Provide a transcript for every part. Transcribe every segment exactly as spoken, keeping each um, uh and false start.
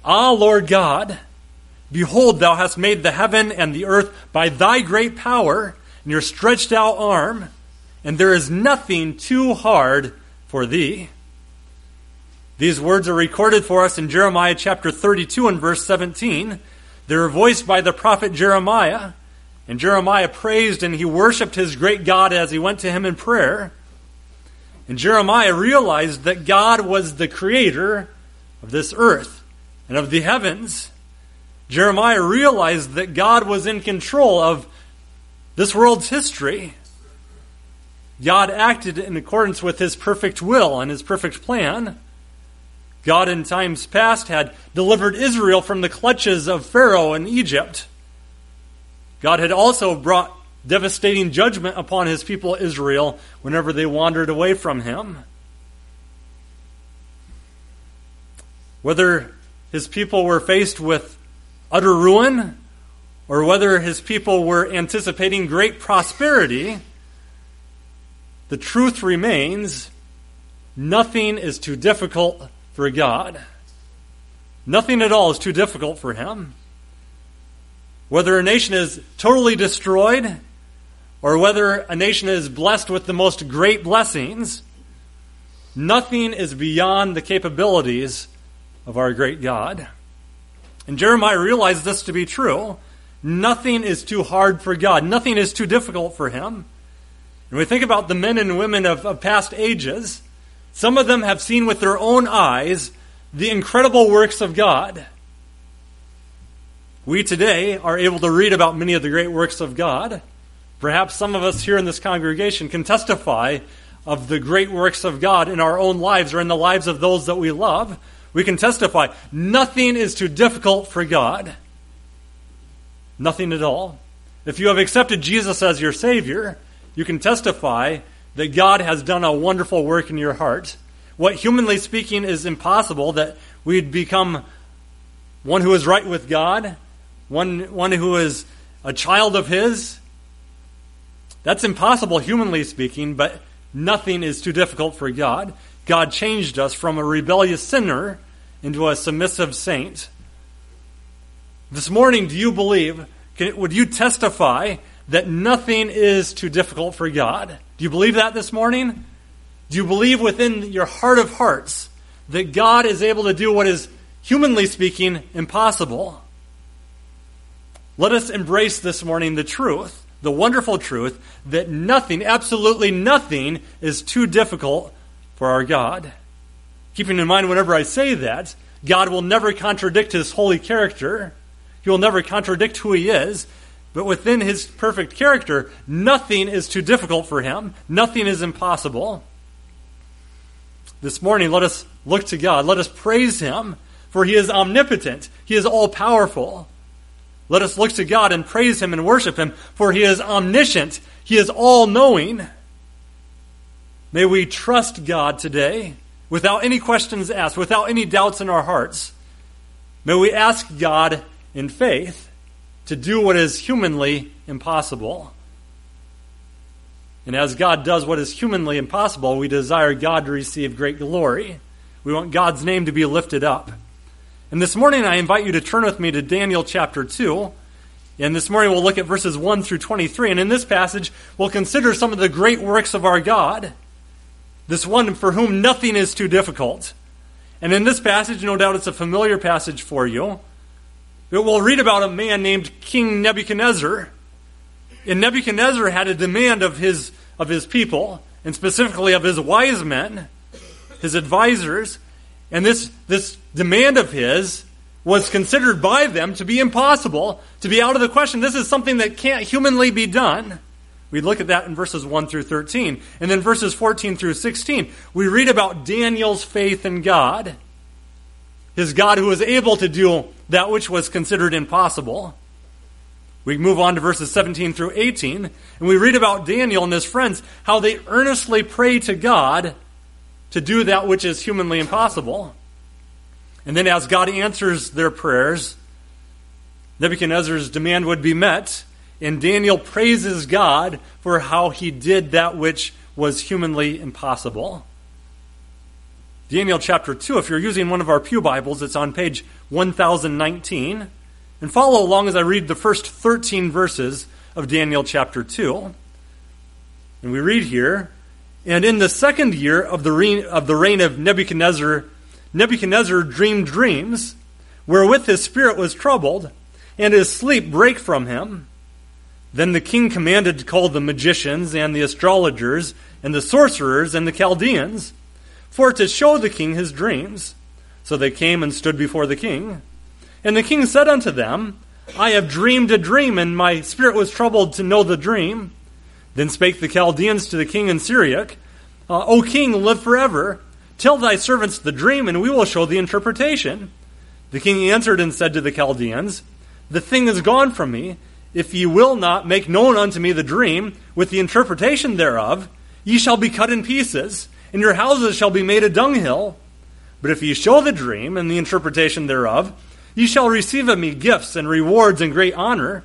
Ah, Lord God, behold, thou hast made the heaven and the earth by thy great power and your stretched out arm, and there is nothing too hard for thee. These words are recorded for us in Jeremiah chapter thirty-two and verse seventeen. They were voiced by the prophet Jeremiah, and Jeremiah praised and he worshiped his great God as he went to him in prayer. And Jeremiah realized that God was the creator of this earth and of the heavens. Jeremiah realized that God was in control of this world's history. God acted in accordance with his perfect will and his perfect plan. God in times past had delivered Israel from the clutches of Pharaoh in Egypt. God had also brought devastating judgment upon his people Israel whenever they wandered away from him. Whether his people were faced with utter ruin or whether his people were anticipating great prosperity, the truth remains, nothing is too difficult for God. Nothing at all is too difficult for him. Whether a nation is totally destroyed or whether a nation is blessed with the most great blessings, nothing is beyond the capabilities of our great God. And Jeremiah realized this to be true. Nothing is too hard for God. Nothing is too difficult for him. When we think about the men and women of, of past ages, some of them have seen with their own eyes the incredible works of God. We today are able to read about many of the great works of God. Perhaps some of us here in this congregation can testify of the great works of God in our own lives or in the lives of those that we love. We can testify, nothing is too difficult for God. Nothing at all. If you have accepted Jesus as your Savior, you can testify that God has done a wonderful work in your heart. What humanly speaking is impossible, that we'd become one who is right with God, one, one who is a child of His. That's impossible humanly speaking, but nothing is too difficult for God. God changed us from a rebellious sinner into a submissive saint. This morning, do you believe, can, would you testify that nothing is too difficult for God? Do you believe that this morning? Do you believe within your heart of hearts that God is able to do what is, humanly speaking, impossible? Let us embrace this morning the truth, the wonderful truth, that nothing, absolutely nothing, is too difficult for our God. Keeping in mind, whenever I say that, God will never contradict His holy character. He will never contradict who He is. But within His perfect character, nothing is too difficult for Him. Nothing is impossible. This morning, let us look to God. Let us praise Him, for He is omnipotent. He is all-powerful. Let us look to God and praise Him and worship Him, for He is omniscient. He is all-knowing. May we trust God today without any questions asked, without any doubts in our hearts. May we ask God in faith to do what is humanly impossible. And as God does what is humanly impossible, we desire God to receive great glory. We want God's name to be lifted up. And this morning I invite you to turn with me to Daniel chapter two. And this morning we'll look at verses one through twenty-three. And in this passage we'll consider some of the great works of our God. This one for whom nothing is too difficult. And in this passage, no doubt it's a familiar passage for you. But we'll read about a man named King Nebuchadnezzar. And Nebuchadnezzar had a demand of his, of his people, and specifically of his wise men, his advisors. And this, this demand of his was considered by them to be impossible, to be out of the question. This is something that can't humanly be done. We look at that in verses one through thirteen. And then verses fourteen through sixteen, we read about Daniel's faith in God. His God who was able to do that which was considered impossible. We move on to verses seventeen through eighteen, and we read about Daniel and his friends, how they earnestly pray to God to do that which is humanly impossible. And then as God answers their prayers, Nebuchadnezzar's demand would be met, and Daniel praises God for how he did that which was humanly impossible. Daniel chapter two, if you're using one of our pew Bibles, it's on page one thousand nineteen, and follow along as I read the first thirteen verses of Daniel chapter two. And we read here, "And in the second year of the reign of, the reign of Nebuchadnezzar, Nebuchadnezzar dreamed dreams, wherewith his spirit was troubled, and his sleep brake from him. Then the king commanded to call the magicians and the astrologers and the sorcerers and the Chaldeans, for to show the king his dreams. So they came and stood before the king. And the king said unto them, I have dreamed a dream, and my spirit was troubled to know the dream. Then spake the Chaldeans to the king in Syriac, uh, O king, live forever. Tell thy servants the dream, and we will show the interpretation. The king answered and said to the Chaldeans, The thing is gone from me. If ye will not make known unto me the dream, with the interpretation thereof, ye shall be cut in pieces, and your houses shall be made a dunghill. But if ye show the dream and the interpretation thereof, ye shall receive of me gifts and rewards and great honor.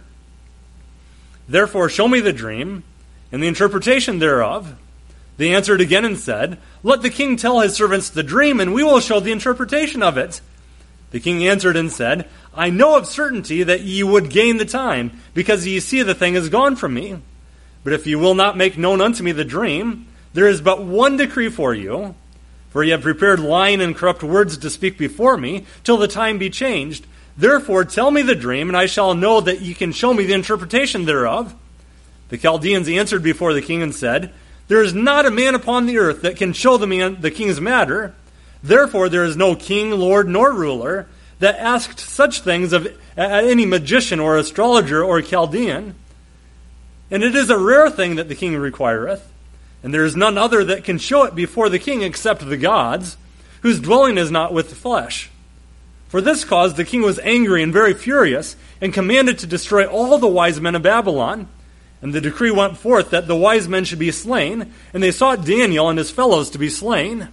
Therefore show me the dream and the interpretation thereof. They answered again and said, Let the king tell his servants the dream, and we will show the interpretation of it. The king answered and said, I know of certainty that ye would gain the time, because ye see the thing is gone from me. But if ye will not make known unto me the dream, there is but one decree for you. For ye have prepared lying and corrupt words to speak before me, till the time be changed. Therefore tell me the dream, and I shall know that ye can show me the interpretation thereof. The Chaldeans answered before the king and said, There is not a man upon the earth that can show the, man, the king's matter. Therefore there is no king, lord, nor ruler that asked such things of any magician or astrologer or Chaldean. And it is a rare thing that the king requireth, and there is none other that can show it before the king except the gods, whose dwelling is not with the flesh. For this cause the king was angry and very furious, and commanded to destroy all the wise men of Babylon. And the decree went forth that the wise men should be slain, and they sought Daniel and his fellows to be slain."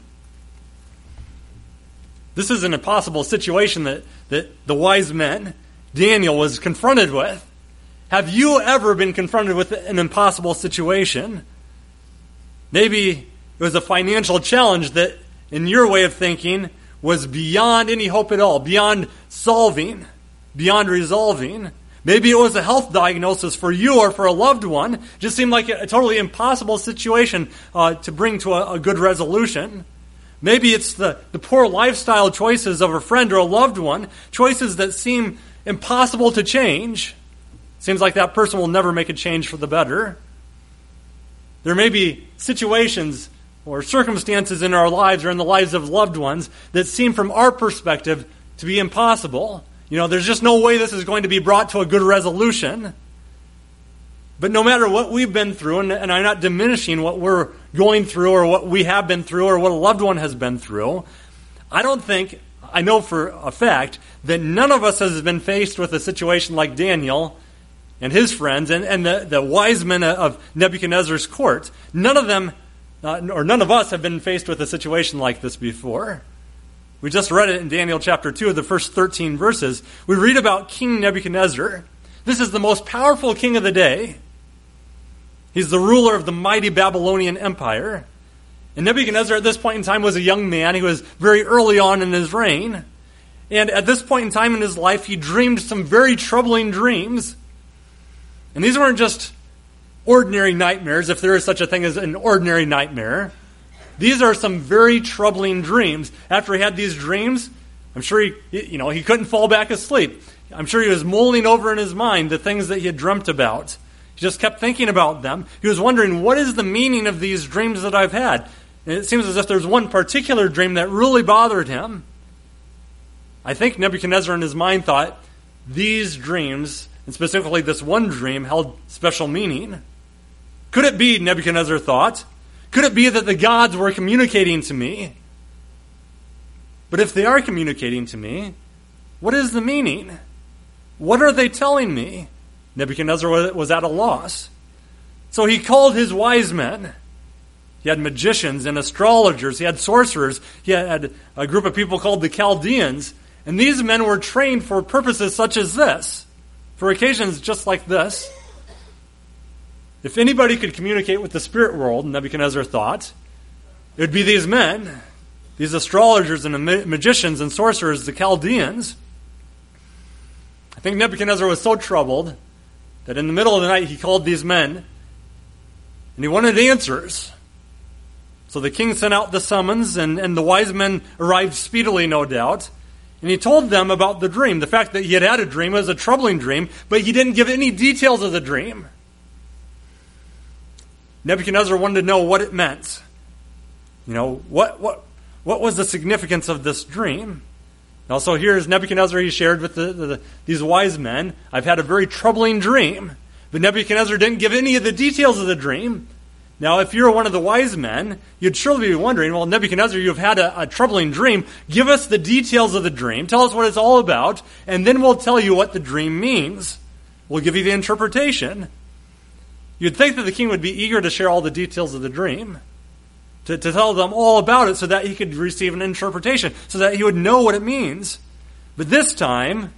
This is an impossible situation that, that the wise men, Daniel, was confronted with. Have you ever been confronted with an impossible situation? Maybe it was a financial challenge that, in your way of thinking, was beyond any hope at all, beyond solving, beyond resolving. Maybe it was a health diagnosis for you or for a loved one. It just seemed like a totally impossible situation uh, to bring to a, a good resolution. Maybe it's the, the poor lifestyle choices of a friend or a loved one, choices that seem impossible to change. Seems like that person will never make a change for the better. There may be situations or circumstances in our lives or in the lives of loved ones that seem from our perspective to be impossible. You know, there's just no way this is going to be brought to a good resolution. But no matter what we've been through, and, and I'm not diminishing what we're going through or what we have been through or what a loved one has been through, I don't think, I know for a fact, that none of us has been faced with a situation like Daniel and his friends and, and the, the wise men of Nebuchadnezzar's court. None of them, uh, or none of us have been faced with a situation like this before. We just read it in Daniel chapter two, the first thirteen verses. We read about King Nebuchadnezzar. This is the most powerful king of the day. He's the ruler of the mighty Babylonian Empire. And Nebuchadnezzar at this point in time was a young man. He was very early on in his reign. And at this point in time in his life, he dreamed some very troubling dreams. And these weren't just ordinary nightmares, if there is such a thing as an ordinary nightmare. These are some very troubling dreams. After he had these dreams, I'm sure he, you know, he couldn't fall back asleep. I'm sure he was mulling over in his mind the things that he had dreamt about. He just kept thinking about them. He was wondering, what is the meaning of these dreams that I've had? And it seems as if there's one particular dream that really bothered him. I think Nebuchadnezzar in his mind thought these dreams, and specifically this one dream, held special meaning. Could it be, Nebuchadnezzar thought, could it be that the gods were communicating to me? But if they are communicating to me, what is the meaning? What are they telling me? Nebuchadnezzar was at a loss. So he called his wise men. He had magicians and astrologers. He had sorcerers. He had a group of people called the Chaldeans. And these men were trained for purposes such as this, for occasions just like this. If anybody could communicate with the spirit world, Nebuchadnezzar thought, it would be these men, these astrologers and magicians and sorcerers, the Chaldeans. I think Nebuchadnezzar was so troubled that in the middle of the night he called these men and he wanted answers. So the king sent out the summons, and, and the wise men arrived speedily, no doubt. And he told them about the dream. The fact that he had had a dream was a troubling dream, but he didn't give any details of the dream. Nebuchadnezzar wanted to know what it meant. You know, what what what was the significance of this dream? Now, so here's Nebuchadnezzar. He shared with the, the, these wise men, I've had a very troubling dream. But Nebuchadnezzar didn't give any of the details of the dream. Now, if you're one of the wise men, you'd surely be wondering, well, Nebuchadnezzar, you've had a, a troubling dream. Give us the details of the dream. Tell us what it's all about, and then we'll tell you what the dream means. We'll give you the interpretation. You'd think that the king would be eager to share all the details of the dream, to, to tell them all about it so that he could receive an interpretation, so that he would know what it means. But this time,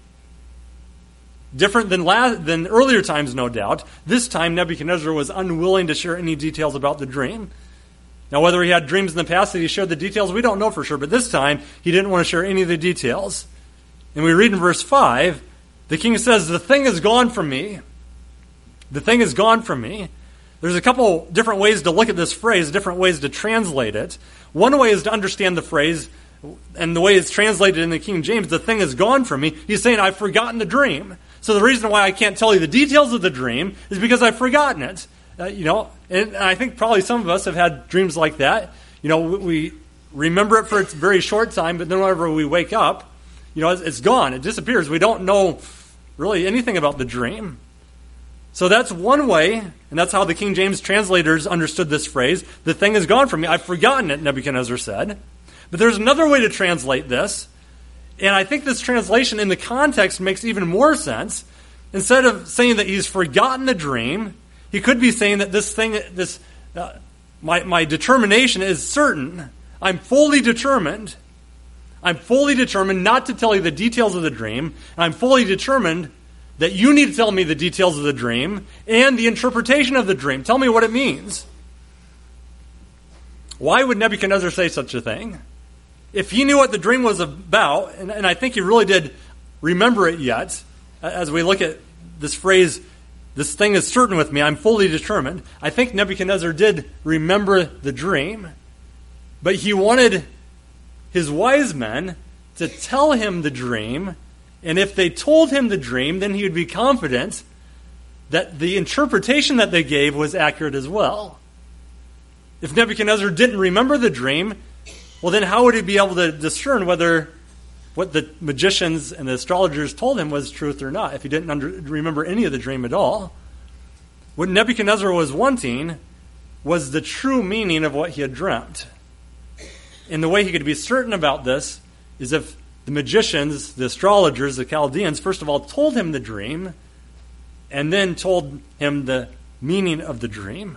different than last, than earlier times, no doubt, this time Nebuchadnezzar was unwilling to share any details about the dream. Now, whether he had dreams in the past that he shared the details, we don't know for sure, but this time he didn't want to share any of the details. And we read in verse five, the king says, the thing is gone from me. The thing is gone from me. There's a couple different ways to look at this phrase, different ways to translate it. One way is to understand the phrase, and the way it's translated in the King James, the thing is gone from me. He's saying, I've forgotten the dream. So the reason why I can't tell you the details of the dream is because I've forgotten it. Uh, you know, and I think probably some of us have had dreams like that. You know, we remember it for a very short time, but then whenever we wake up, you know, it's, it's gone. It disappears. We don't know really anything about the dream. So that's one way, and that's how the King James translators understood this phrase. The thing is gone from me. I've forgotten it, Nebuchadnezzar said. But there's another way to translate this, and I think this translation in the context makes even more sense. Instead of saying that he's forgotten the dream, he could be saying that this thing, this uh, my, my determination is certain. I'm fully determined. I'm fully determined not to tell you the details of the dream. And I'm fully determined that you need to tell me the details of the dream and the interpretation of the dream. Tell me what it means. Why would Nebuchadnezzar say such a thing? If he knew what the dream was about, and, and I think he really did remember it yet, as we look at this phrase, this thing is certain with me, I'm fully determined. I think Nebuchadnezzar did remember the dream, but he wanted his wise men to tell him the dream, and if they told him the dream, then he would be confident that the interpretation that they gave was accurate as well. If Nebuchadnezzar didn't remember the dream, well, then how would he be able to discern whether what the magicians and the astrologers told him was truth or not, if he didn't under, remember any of the dream at all? What Nebuchadnezzar was wanting was the true meaning of what he had dreamt. And the way he could be certain about this is if the magicians, the astrologers, the Chaldeans, first of all, told him the dream and then told him the meaning of the dream.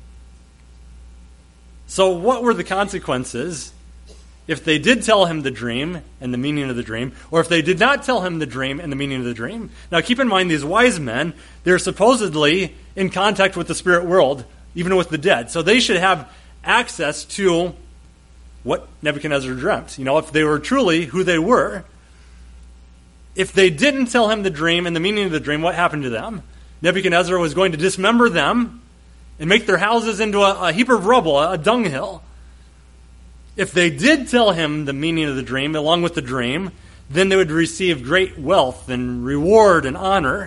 So what were the consequences if they did tell him the dream and the meaning of the dream, or if they did not tell him the dream and the meaning of the dream? Now keep in mind, these wise men, they're supposedly in contact with the spirit world, even with the dead. So they should have access to what Nebuchadnezzar dreamt. You know, if they were truly who they were. If they didn't tell him the dream and the meaning of the dream, what happened to them? Nebuchadnezzar was going to dismember them and make their houses into a, a heap of rubble, a, a dunghill. If they did tell him the meaning of the dream, along with the dream, then they would receive great wealth and reward and honor.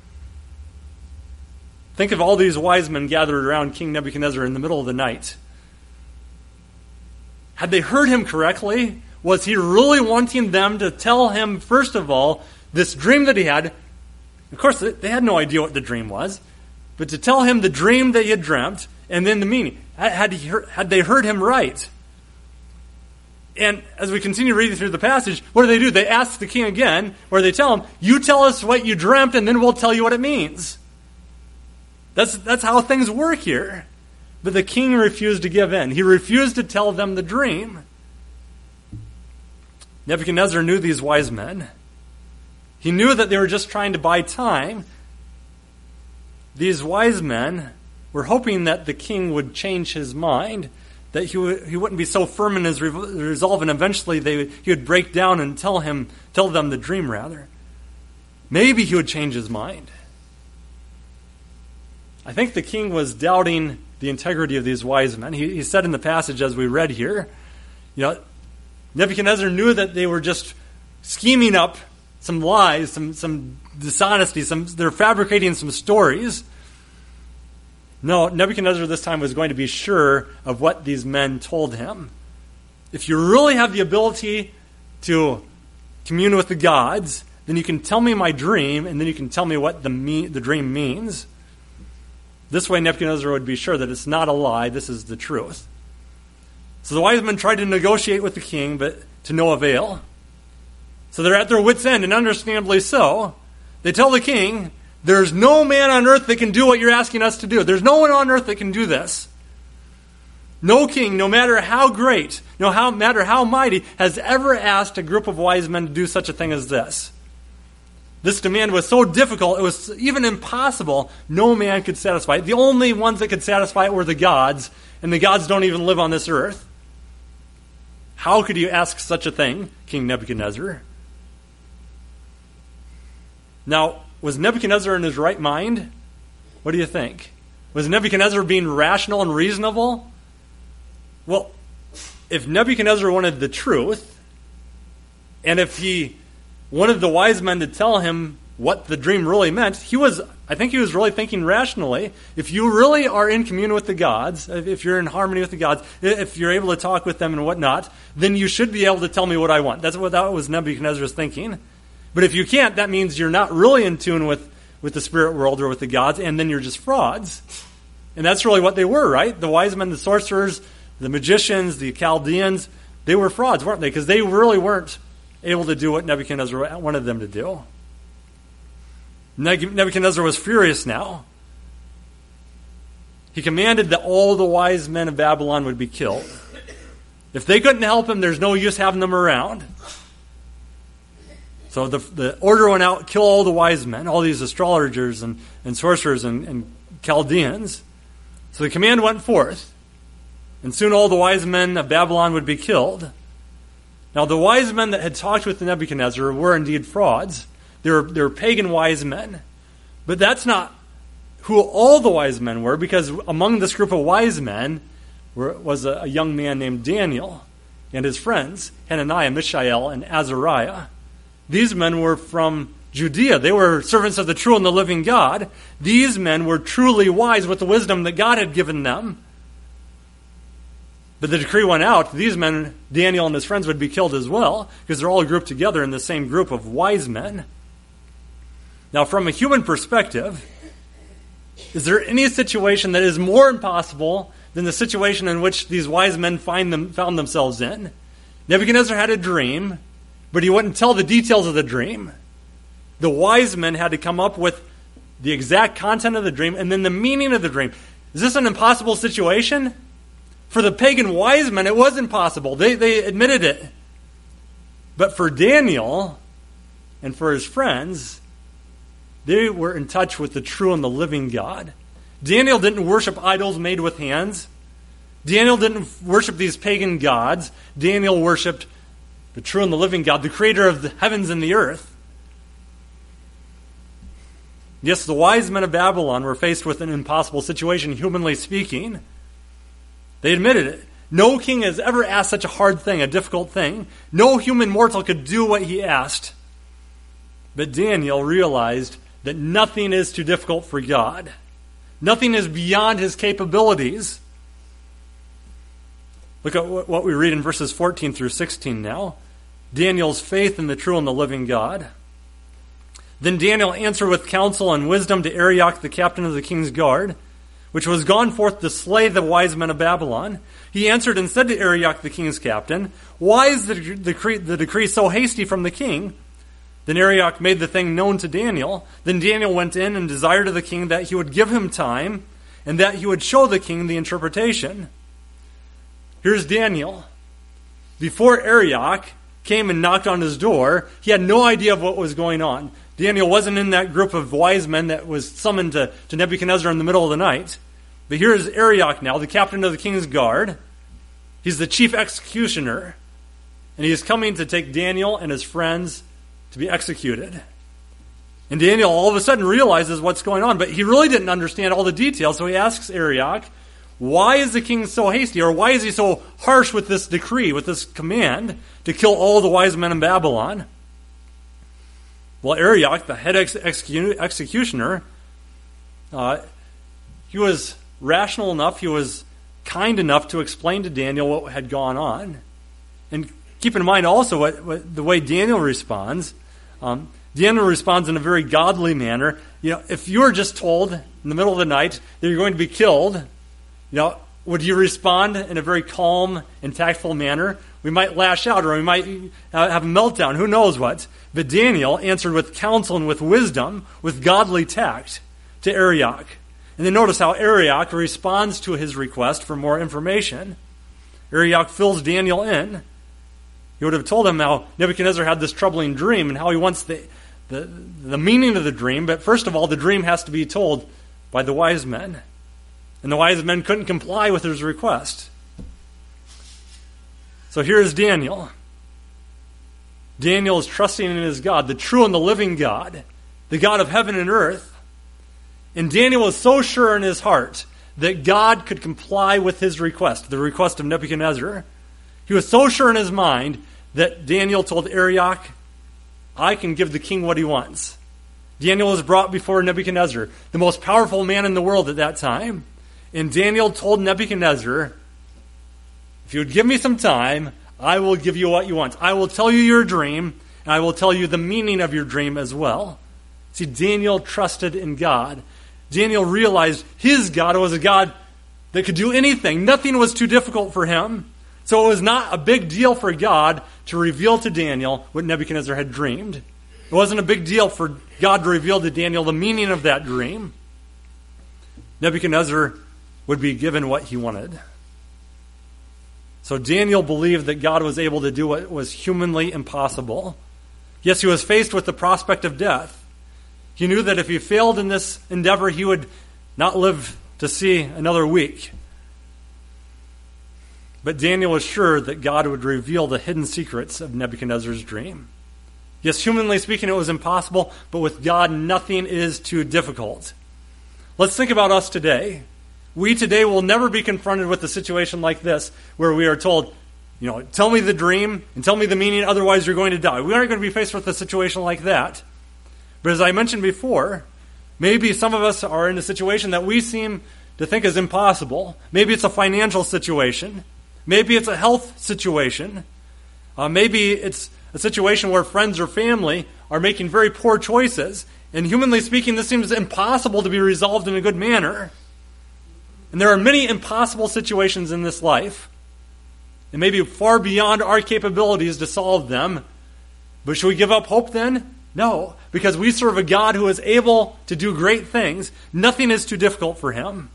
Think of all these wise men gathered around King Nebuchadnezzar in the middle of the night. Had they heard him correctly? Was he really wanting them to tell him, first of all, this dream that he had? Of course, they had no idea what the dream was, but to tell him the dream that he had dreamt and then the meaning. Had, he heard, had they heard him right? And as we continue reading through the passage, what do they do? They ask the king again, or they tell him, you tell us what you dreamt, and then we'll tell you what it means. That's, that's how things work here. But the king refused to give in. He refused to tell them the dream. Nebuchadnezzar knew these wise men. He knew that they were just trying to buy time. These wise men were hoping that the king would change his mind, that he, w- he wouldn't be so firm in his re- resolve, and eventually they, he would break down and tell him, tell them the dream, rather. maybe he would change his mind. I think the king was doubting the integrity of these wise men. He, he said in the passage as we read here, you know, Nebuchadnezzar knew that they were just scheming up some lies, some some dishonesty, some they're fabricating some stories. No, Nebuchadnezzar this time was going to be sure of what these men told him. If you really have the ability to commune with the gods, then you can tell me my dream, and then you can tell me what the me- the dream means. This way Nebuchadnezzar would be sure that it's not a lie, this is the truth. So the wise men tried to negotiate with the king, but to no avail. So they're at their wits' end, and understandably so. They tell the king, there's no man on earth that can do what you're asking us to do. There's no one on earth that can do this. No king, no matter how great, no how, matter how mighty, has ever asked a group of wise men to do such a thing as this. This demand was so difficult, it was even impossible. No man could satisfy it. The only ones that could satisfy it were the gods, and the gods don't even live on this earth. How could you ask such a thing, King Nebuchadnezzar? Now, was Nebuchadnezzar in his right mind? What do you think? Was Nebuchadnezzar being rational and reasonable? Well, if Nebuchadnezzar wanted the truth, and if he wanted the wise men to tell him what the dream really meant, he was, I think he was really thinking rationally. If you really are in communion with the gods, if you're in harmony with the gods, if you're able to talk with them and whatnot, then you should be able to tell me what I want. That's what that was Nebuchadnezzar's thinking. But if you can't, that means you're not really in tune with, with the spirit world or with the gods, and then you're just frauds. And that's really what they were, right? The wise men, the sorcerers, the magicians, the Chaldeans, they were frauds, weren't they? Because they really weren't able to do what Nebuchadnezzar wanted them to do. Nebuchadnezzar was furious now. He commanded that all the wise men of Babylon would be killed. If they couldn't help him, there's no use having them around. So the, the order went out, kill all the wise men, all these astrologers and, and sorcerers and, and Chaldeans. So the command went forth, and soon all the wise men of Babylon would be killed. Now the wise men that had talked with Nebuchadnezzar were indeed frauds. They were, they were pagan wise men. But that's not who all the wise men were, because among this group of wise men were, was a, a young man named Daniel and his friends, Hananiah, Mishael, and Azariah. These men were from Judea. They were servants of the true and the living God. These men were truly wise with the wisdom that God had given them. But the decree went out, these men, Daniel and his friends, would be killed as well, because they're all grouped together in the same group of wise men. Now, from a human perspective, is there any situation that is more impossible than the situation in which these wise men find them, found themselves in? Nebuchadnezzar had a dream, but he wouldn't tell the details of the dream. The wise men had to come up with the exact content of the dream and then the meaning of the dream. Is this an impossible situation? For the pagan wise men, it was impossible. They, they admitted it. But for Daniel and for his friends, they were in touch with the true and the living God. Daniel didn't worship idols made with hands. Daniel didn't worship these pagan gods. Daniel worshipped the true and the living God, the creator of the heavens and the earth. Yes, the wise men of Babylon were faced with an impossible situation, humanly speaking. They admitted it. No king has ever asked such a hard thing, a difficult thing. No human mortal could do what he asked. But Daniel realized that nothing is too difficult for God. Nothing is beyond his capabilities. Look at what we read in verses fourteen through sixteen now. Daniel's faith in the true and the living God. Then Daniel answered with counsel and wisdom to Arioch, the captain of the king's guard, which was gone forth to slay the wise men of Babylon. He answered and said to Arioch, the king's captain, "Why is the decree, the decree so hasty from the king?" Then Arioch made the thing known to Daniel. Then Daniel went in and desired of the king that he would give him time and that he would show the king the interpretation. Here's Daniel. Before Arioch came and knocked on his door, he had no idea of what was going on. Daniel wasn't in that group of wise men that was summoned to, to Nebuchadnezzar in the middle of the night. But here is Arioch now, the captain of the king's guard. He's the chief executioner. And he is coming to take Daniel and his friends to be executed. And Daniel all of a sudden realizes what's going on, but he really didn't understand all the details, so he asks Arioch, why is the king so hasty, or why is he so harsh with this decree, with this command to kill all the wise men in Babylon? Well, Arioch, the head ex- execu- executioner, uh, he was rational enough, he was kind enough to explain to Daniel what had gone on. And keep in mind also what, what the way Daniel responds. Um, Daniel responds in a very godly manner. You know, if you were just told in the middle of the night that you're going to be killed, you know, would you respond in a very calm and tactful manner? We might lash out, or we might have a meltdown. Who knows what? But Daniel answered with counsel and with wisdom, with godly tact, to Arioch. And then notice how Arioch responds to his request for more information. Arioch fills Daniel in. He would have told him how Nebuchadnezzar had this troubling dream and how he wants the, the, the meaning of the dream. But first of all, the dream has to be told by the wise men. And the wise men couldn't comply with his request. So here is Daniel. Daniel is trusting in his God, the true and the living God, the God of heaven and earth. And Daniel was so sure in his heart that God could comply with his request, the request of Nebuchadnezzar. He was so sure in his mind that Daniel told Arioch, I can give the king what he wants. Daniel was brought before Nebuchadnezzar, the most powerful man in the world at that time. And Daniel told Nebuchadnezzar, if you would give me some time, I will give you what you want. I will tell you your dream, and I will tell you the meaning of your dream as well. See, Daniel trusted in God. Daniel realized his God was a God that could do anything. Nothing was too difficult for him. So it was not a big deal for God to reveal to Daniel what Nebuchadnezzar had dreamed. It wasn't a big deal for God to reveal to Daniel the meaning of that dream. Nebuchadnezzar would be given what he wanted. So Daniel believed that God was able to do what was humanly impossible. Yes, he was faced with the prospect of death. He knew that if he failed in this endeavor, he would not live to see another week. But Daniel was sure that God would reveal the hidden secrets of Nebuchadnezzar's dream. Yes, humanly speaking, it was impossible, but with God, nothing is too difficult. Let's think about us today. We today will never be confronted with a situation like this, where we are told, you know, tell me the dream and tell me the meaning, otherwise you're going to die. We aren't going to be faced with a situation like that. But as I mentioned before, maybe some of us are in a situation that we seem to think is impossible. Maybe it's a financial situation. Maybe it's a health situation. Uh, maybe it's a situation where friends or family are making very poor choices. And humanly speaking, this seems impossible to be resolved in a good manner. And there are many impossible situations in this life. It may be far beyond our capabilities to solve them. But should we give up hope then? No, because we serve a God who is able to do great things. Nothing is too difficult for him.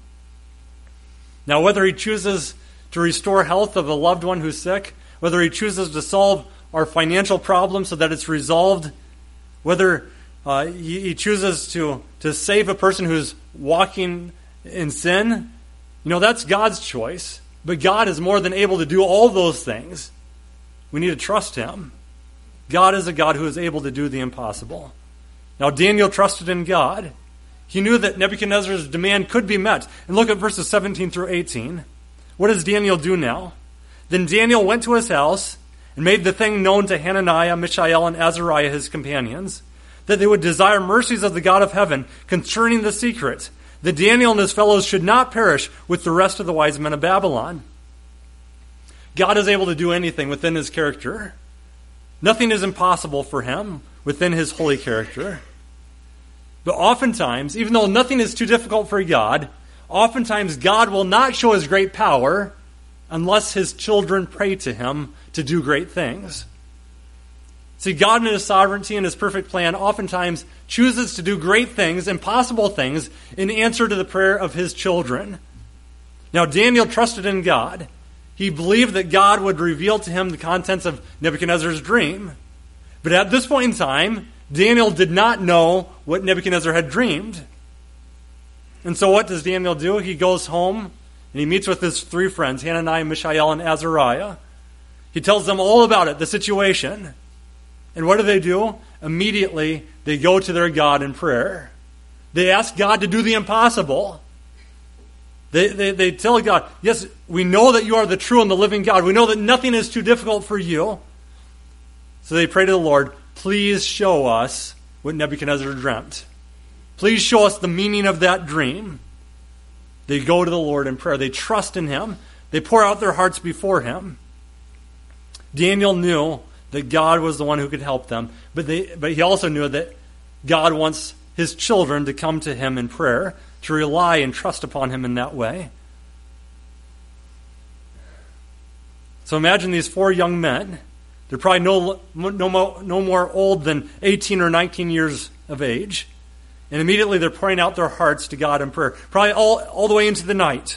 Now, whether he chooses to restore health of a loved one who's sick, whether he chooses to solve our financial problem so that it's resolved, whether uh, he, he chooses to, to save a person who's walking in sin, you know, that's God's choice. But God is more than able to do all those things. We need to trust him. God is a God who is able to do the impossible. Now, Daniel trusted in God. He knew that Nebuchadnezzar's demand could be met. And look at verses seventeen through eighteen. What does Daniel do now? Then Daniel went to his house and made the thing known to Hananiah, Mishael, and Azariah, his companions, that they would desire mercies of the God of heaven concerning the secret, that Daniel and his fellows should not perish with the rest of the wise men of Babylon. God is able to do anything within his character. Nothing is impossible for him within his holy character. But oftentimes, even though nothing is too difficult for God, oftentimes God will not show his great power unless his children pray to him to do great things. See, God in his sovereignty and his perfect plan oftentimes chooses to do great things, impossible things, in answer to the prayer of his children. Now, Daniel trusted in God. He believed that God would reveal to him the contents of Nebuchadnezzar's dream. But at this point in time, Daniel did not know what Nebuchadnezzar had dreamed. And so what does Daniel do? He goes home and he meets with his three friends, Hananiah, Mishael, and Azariah. He tells them all about it, the situation. And what do they do? Immediately, they go to their God in prayer. They ask God to do the impossible. They, they, they tell God, yes, we know that you are the true and the living God. We know that nothing is too difficult for you. So they pray to the Lord, please show us what Nebuchadnezzar dreamt. Please show us the meaning of that dream. They go to the Lord in prayer. They trust in Him. They pour out their hearts before Him. Daniel knew that God was the one who could help them, but they, but he also knew that God wants His children to come to Him in prayer, to rely and trust upon Him in that way. So imagine these four young men. They're probably no, no, more, no more old than eighteen or nineteen years of age. And immediately they're pouring out their hearts to God in prayer, probably all, all the way into the night.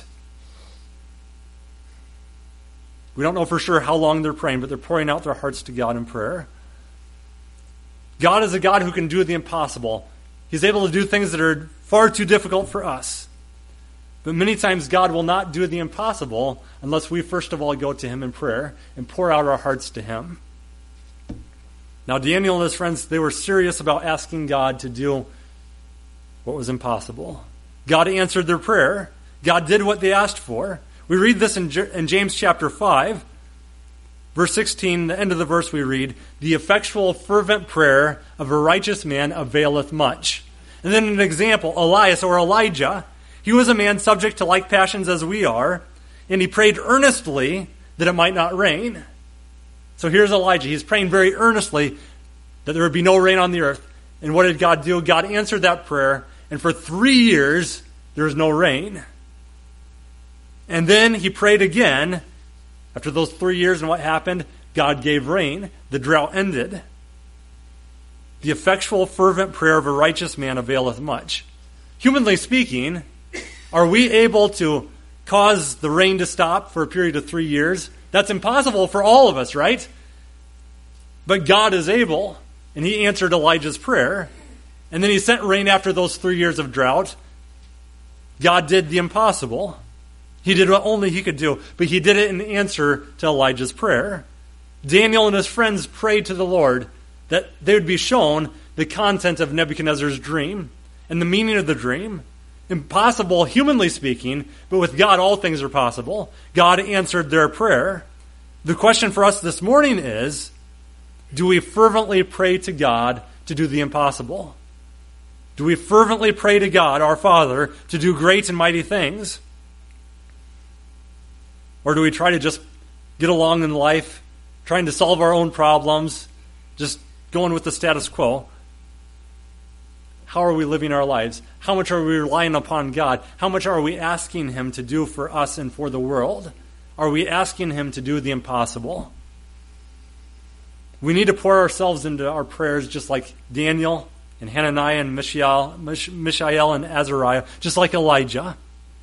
We don't know for sure how long they're praying, but they're pouring out their hearts to God in prayer. God is a God who can do the impossible. He's able to do things that are far too difficult for us. But many times God will not do the impossible unless we first of all go to Him in prayer and pour out our hearts to Him. Now Daniel and his friends, they were serious about asking God to do what was impossible. God answered their prayer. God did what they asked for. We read this in, in James chapter five, verse sixteen, the end of the verse we read, the effectual fervent prayer of a righteous man availeth much. And then an example, Elias or Elijah, he was a man subject to like passions as we are, and he prayed earnestly that it might not rain. So here's Elijah. He's praying very earnestly that there would be no rain on the earth. And what did God do? God answered that prayer, and for three years there was no rain. And then he prayed again. After those three years, and what happened? God gave rain. The drought ended. The effectual, fervent prayer of a righteous man availeth much. Humanly speaking, are we able to cause the rain to stop for a period of three years? That's impossible for all of us, right? But God is able, and He answered Elijah's prayer. And then He sent rain after those three years of drought. God did the impossible. He did what only He could do, but He did it in answer to Elijah's prayer. Daniel and his friends prayed to the Lord that they would be shown the content of Nebuchadnezzar's dream and the meaning of the dream. Impossible, humanly speaking, but with God all things are possible. God answered their prayer. The question for us this morning is, do we fervently pray to God to do the impossible? Do we fervently pray to God, our Father, to do great and mighty things? Or do we try to just get along in life, trying to solve our own problems, just going with the status quo? How are we living our lives? How much are we relying upon God? How much are we asking Him to do for us and for the world? Are we asking Him to do the impossible? We need to pour ourselves into our prayers just like Daniel and Hananiah and Mishael, Mishael and Azariah, just like Elijah.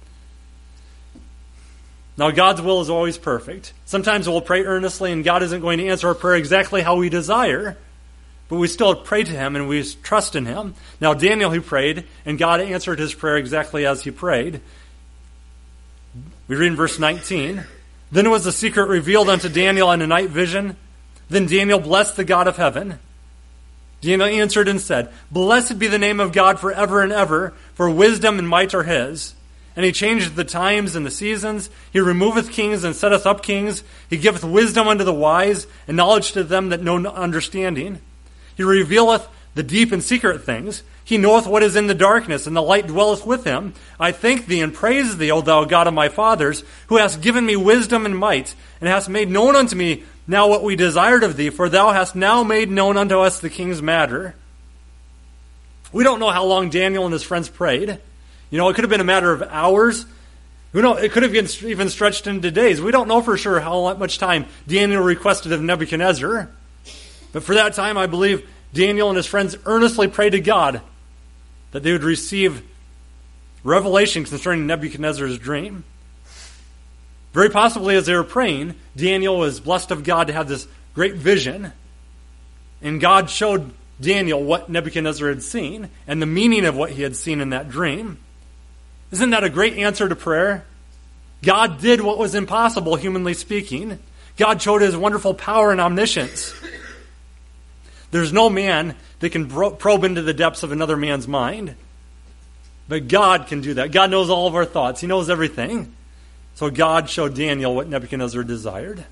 Now, God's will is always perfect. Sometimes we'll pray earnestly and God isn't going to answer our prayer exactly how we desire, but we still pray to Him and we trust in Him. Now, Daniel, he prayed, and God answered his prayer exactly as he prayed. We read in verse nineteen, Then was the secret revealed unto Daniel in a night vision. Then Daniel blessed the God of heaven. Daniel answered and said, Blessed be the name of God forever and ever, for wisdom and might are His. And He changeth the times and the seasons. He removeth kings and setteth up kings. He giveth wisdom unto the wise, and knowledge to them that know understanding. He revealeth the deep and secret things. He knoweth what is in the darkness, and the light dwelleth with Him. I thank Thee and praise Thee, O Thou God of my fathers, who hast given me wisdom and might, and hast made known unto me now what we desired of Thee, for Thou hast now made known unto us the king's matter. We don't know how long Daniel and his friends prayed. You know, it could have been a matter of hours. Who knows? It could have been even stretched into days. We don't know for sure how much time Daniel requested of Nebuchadnezzar. But for that time, I believe Daniel and his friends earnestly prayed to God that they would receive revelation concerning Nebuchadnezzar's dream. Very possibly as they were praying, Daniel was blessed of God to have this great vision. And God showed Daniel what Nebuchadnezzar had seen and the meaning of what he had seen in that dream. Isn't that a great answer to prayer? God did what was impossible, humanly speaking. God showed His wonderful power and omniscience. There's no man that can probe into the depths of another man's mind. But God can do that. God knows all of our thoughts. He knows everything. So God showed Daniel what Nebuchadnezzar desired.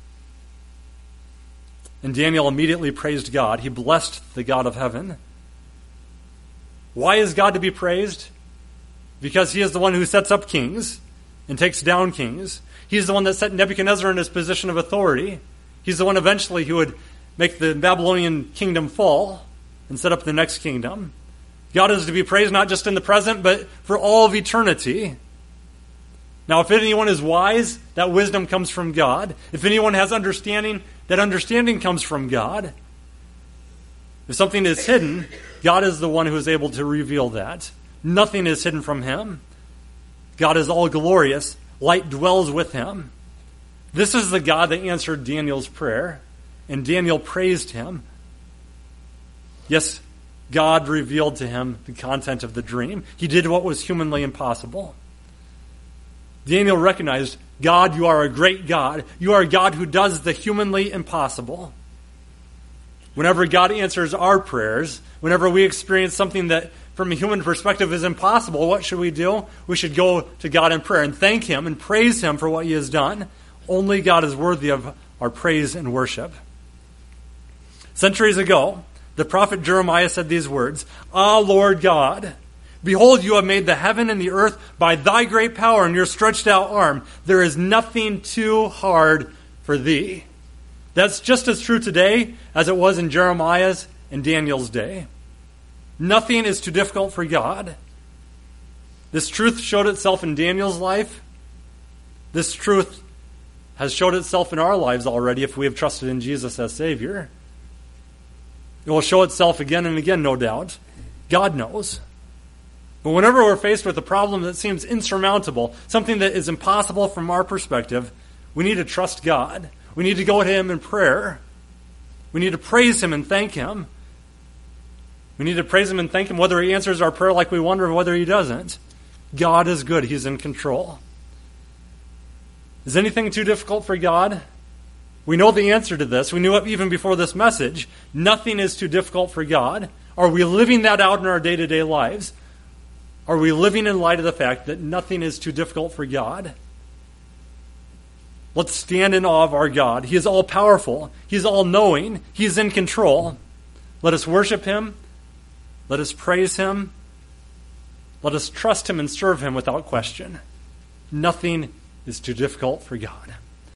And Daniel immediately praised God. He blessed the God of heaven. Why is God to be praised? Because he is the one who sets up kings and takes down kings. He's the one that set Nebuchadnezzar in his position of authority. He's the one eventually who would make the Babylonian kingdom fall and set up the next kingdom. God is to be praised not just in the present, but for all of eternity. Now, if anyone is wise, that wisdom comes from God. If anyone has understanding, that understanding comes from God. If something is hidden, God is the one who is able to reveal that. Nothing is hidden from him. God is all glorious. Light dwells with him. This is the God that answered Daniel's prayer, and Daniel praised him. Yes, God revealed to him the content of the dream. He did what was humanly impossible. Daniel recognized, God, you are a great God. You are a God who does the humanly impossible. Whenever God answers our prayers, whenever we experience something that from a human perspective is impossible, what should we do? We should go to God in prayer and thank him and praise him for what he has done. Only God is worthy of our praise and worship. Centuries ago, the prophet Jeremiah said these words, Ah, Lord God, behold, you have made the heaven and the earth by thy great power and your stretched out arm. There is nothing too hard for thee. That's just as true today as it was in Jeremiah's and Daniel's day. Nothing is too difficult for God. This truth showed itself in Daniel's life. This truth has showed itself in our lives already if we have trusted in Jesus as Savior. It will show itself again and again, no doubt. God knows. But whenever we're faced with a problem that seems insurmountable, something that is impossible from our perspective, we need to trust God. We need to go to him in prayer. We need to praise him and thank him. We need to praise him and thank him whether he answers our prayer like we wonder or whether he doesn't. God is good. He's in control. Is anything too difficult for God? We know the answer to this. We knew it even before this message. Nothing is too difficult for God. Are we living that out in our day-to-day lives? Are we living in light of the fact that nothing is too difficult for God? Let's stand in awe of our God. He is all-powerful. He's all-knowing. He's in control. Let us worship him. Let us praise him. Let us trust him and serve him without question. Nothing is too difficult for God.